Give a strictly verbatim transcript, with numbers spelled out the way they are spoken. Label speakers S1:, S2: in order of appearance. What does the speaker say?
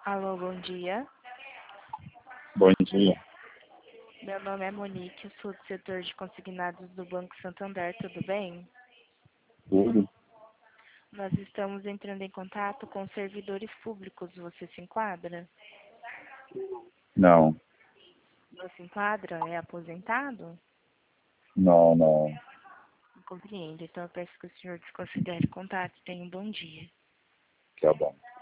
S1: Alô, bom dia.
S2: Bom dia.
S1: Meu nome é Monique, eu sou do setor de consignados do Banco Santander, tudo bem?
S2: Tudo?
S1: Nós estamos entrando em contato com servidores públicos, você se enquadra?
S2: Não,
S1: Não se enquadra? É aposentado?
S2: não, não.
S1: Compreendo, então eu peço que o senhor desconsidere contato e tenha um bom dia.
S2: Tá bom.